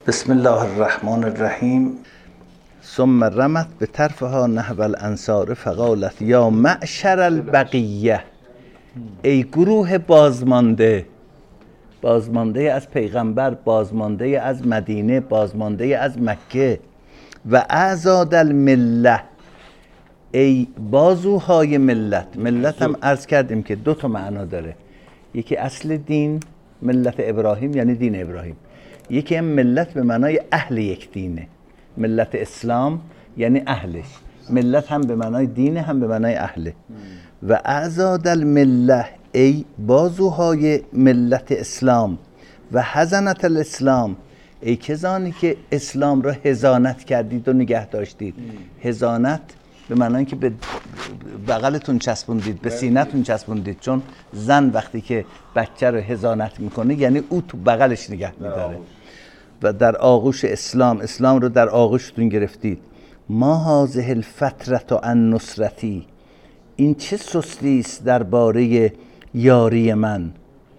بسم الله الرحمن الرحیم. ثم رمت به طرفها نحو الانصار فقالت یا معشر البقیه، ای گروه بازمانده، بازمانده از پیغمبر، بازمانده از مدینه، بازمانده از مکه. و اعضاد المله، ای بازوهای ملت. ملت هم عرض کردیم که دو تا معنا داره، یکی اصل دین، ملت ابراهیم یعنی دین ابراهیم، یکی هم ملت به معنای اهل یک دینه، ملت اسلام یعنی اهلش. ملت هم به معنای دینه هم به معنای اهله. و اعضاد المله، ای بازوهای ملت اسلام. و حزنت الاسلام، ای کسانی که اسلام را حضانت کردید و نگه داشتید. حضانت به معنای که به بغلتون چسبوندید، به سینه‌تون چسبوندید، چون زن وقتی که بچه رو حضانت میکنه یعنی او تو بغلش نگه میداره. و در آغوش اسلام، اسلام رو در آغوشتون گرفتید. ما هذه الفترة عن نصرتی، این چه سستی است درباره یاری من.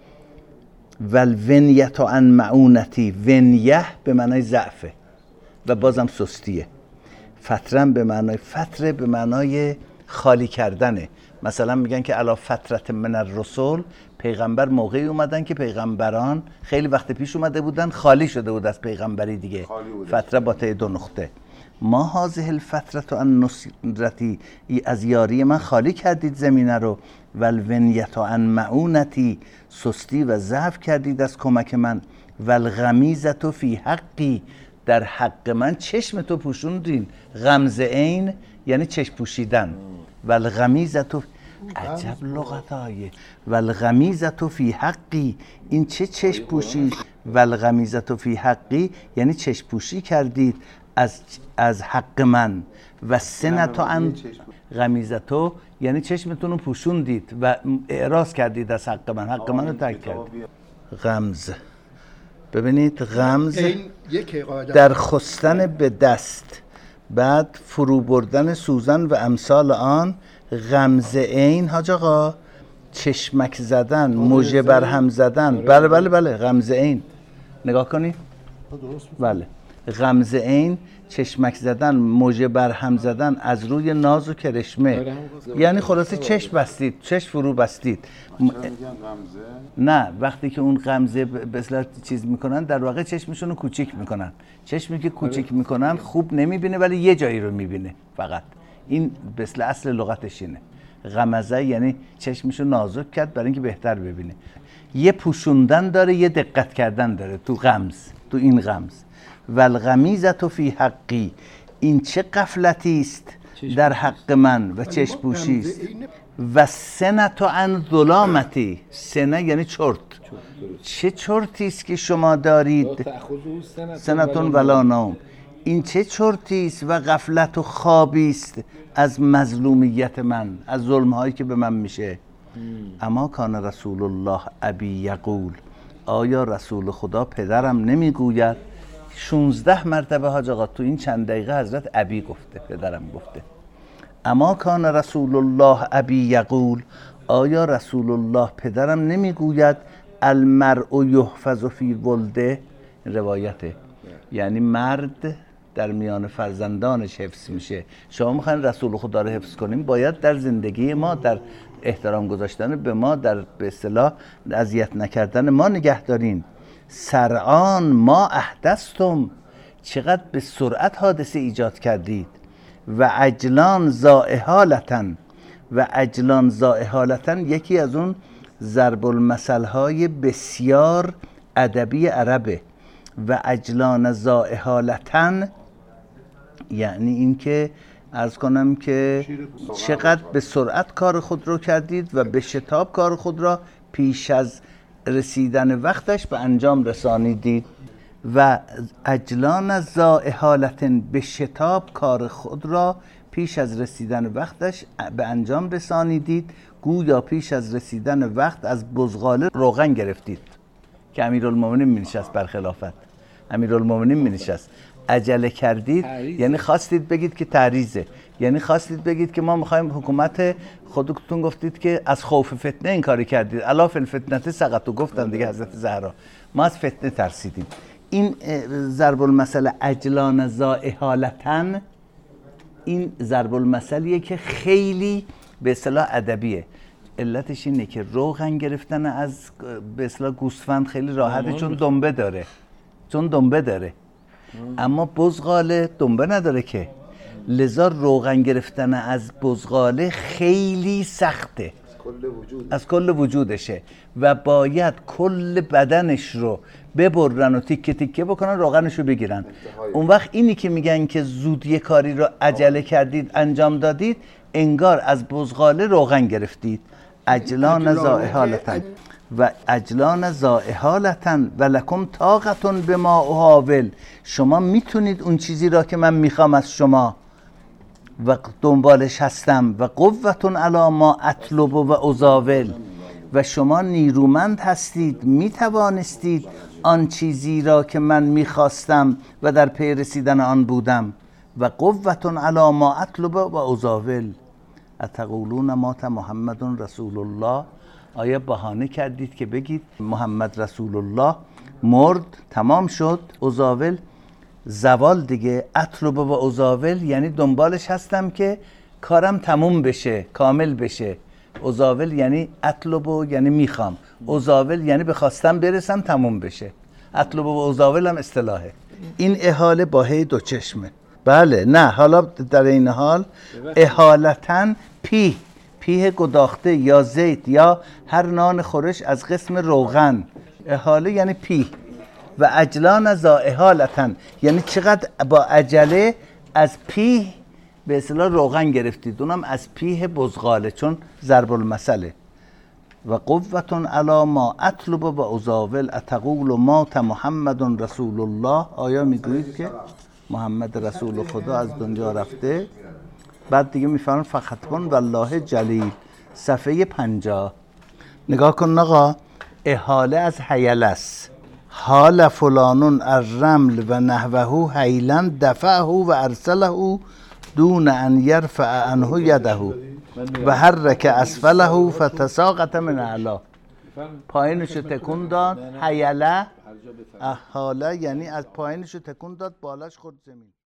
و الونیة عن معونتی، ونیه به معنای ضعفه و بازم سستیه. فترم به معنای فتره به معنای خالی کردنه. مثلا میگن که علی فترة من الرسول، پیغمبر موقعی اومدن که پیغمبران خیلی وقت پیش اومده بودن، خالی شده بود از پیغمبری دیگه. فتره با ته دو نقطه. ما هذه الفترة عن نصرتی، از یاری من خالی کردید زمینه رو. و الونیة عن معونتی، سستی و ضعف کردید از کمک من. و الغمیزة فی حقی، در حق من چشم تو پوشوندین. غمزه عین یعنی چشم پوشیدن. و الغمیزة، عجب لغتایه. و الغمیزة فی حقی، این چه چشم پوشی؟ و الغمیزة فی حقی یعنی چشم پوشی کردید از حق من. و سنتو عن غمیزتو یعنی چشمتون رو پوشوندید و اعراض کردید از حق من، حق من رو ترک کردید. غمز، ببینید غمز در خستن به دست، بعد فرو بردن سوزن و امثال آن. غمز عین حاج آقا، چشمک زدن، مژه بر هم زدن. بله بله بله، غمز عین نگاه کنید. بله، غمز عین، چشمک زدن، مژه بر هم زدن از روی ناز و کرشمه. یعنی خلاصه چشم بستید، چشم فرو بستید. نه، وقتی که اون غمزه به اصطلاح چیز میکنن، در واقع چشمشون رو کوچیک میکنن. چشمی که کوچیک میکنن خوب نمیبینه ولی یه جایی رو میبینه فقط. این به اصطلاح اصل لغتش اینه. غمزه یعنی چشمشو نازک کرد برای اینکه بهتر ببینه. یه پوشوندن داره، یه دقت کردن داره تو غمز، تو این غمز. و الغمیزة فی حقی، این چه غفلتی است در حق من و چشم پوشی است. و سنة عن ظلامتی، سنه یعنی چرت. چه چرتی است که شما دارید؟ سنتون ولا نوم، این چه چرتی است و غفلت و خوابی است از مظلومیت من، از ظلم هایی که به من میشه. اما کان رسول الله ابی یقول، آیا رسول خدا پدرم نمیگوید؟ 16 مرتبه حاج آقا تو این چند دقیقه حضرت ابی گفته، پدرم گفته. اما کان رسول الله ابی یقول، آیا رسول الله پدرم نمیگوید المرء یحفظ فی ولده؟ روایته، یعنی مرد در میان فرزندانش حفظ میشه. شما میخواین رسول خدا رو حفظ کنیم، باید در زندگی ما، در احترام گذاشتن به ما، در به اصطلاح اذیت نکردن ما نگه دارین. سرعان ما احدثتم، چقدر به سرعت حادثه ایجاد کردید. و عجلان ذائحالتن، و عجلان ذائحالتن یکی از اون ضرب المثل های بسیار ادبی عربه. و عجلان ذائحالتن یعنی این که عرض کنم که چقدر به سرعت کار خود رو کردید و به شتاب کار خود را پیش از رسیدن وقتش به انجام رسانیدید. و عجلان ذائحالتن، به شتاب کار خود را پیش از رسیدن وقتش به انجام رسانیدید. گویا پیش از رسیدن وقت از بزغاله روغن گرفتید که امیرالمومنین می‌نشست بر خلافت. امیرالمومنین می‌نشست، عجله کردید یعنی خواستید بگید که تعریضه، یعنی خواستید بگید که ما می‌خوایم حکومت، خودتون گفتید که از خوف فتنه این کاری کردید. الا فی الفتنه سقطوا، گفتن دیگه حضرت زهرا، ما از فتنه ترسیدیم. این ضرب المثل عجلان ذائحالتن، این ضرب المثلیه که خیلی به اصطلاح ادبیه. علتش اینه که روغن گرفتن از به اصطلاح گوسفند خیلی راحته، چون دنبه داره اما بزغاله دنبه نداره که، لذا روغن گرفتن از بزغاله خیلی سخته، از کل وجودشه و باید کل بدنش رو ببرن و تیکه تیکه بکنن، روغنش رو بگیرن. اون وقت اینی که میگن که زود یه کاری رو عجله کردید انجام دادید، انگار از بزغاله روغن گرفتید. عجلان ذائحالتن و عجلان ذائحالتن و لکم طاقتون به ما احاول، شما میتونید اون چیزی را که من میخوام از شما و دنبالش هستم، و قوتون علی ما اطلب و ازاول، و شما نیرومند هستید، میتوانستید آن چیزی را که من میخواستم و در پی رسیدن آن بودم. و قوتون علی ما اطلب و ازاول اتقولون مات محمد رسول الله، آیا بهانه کردید که بگید محمد رسول الله مرد، تمام شد. ازاول زوال دیگه، اطلب و ازاول یعنی دنبالش هستم که کارم تموم بشه، کامل بشه. ازاول یعنی اطلب و یعنی میخوام، ازاول یعنی به خواستم برسم تموم بشه. اطلب و ازاول هم اصطلاحه. این احاله با هی دو چشمه. بله نه، حالا در این حال احالتن پیه گداخته یا زیت یا هر نان خورش از قسم روغن، احاله یعنی پیه. و عجلان ذائحالتن یعنی چقدر با عجله از پیه به اصطلاح روغن گرفتید، اونم از پیه بزغاله، چون ضرب المثله. و قوتون علی ما اطلب و ازاول اتقول مات محمد رسول الله، آیا میگویید که محمد رسول خدا از دنیا رفته؟ بعد دیگه میفرمان فخطبون والله جلیل، صفحه 50. نگاه کن آقا، احاله از حیله است. حال فلانون الرمل و نحوه حیلا دفعه و ارسله دون ان یرفع عنه یده و حرک اسفله فتساقط من اعلا. پایینشو تکون داد، حیله احاله یعنی از پایینشو تکون داد بالاش خورد زمین.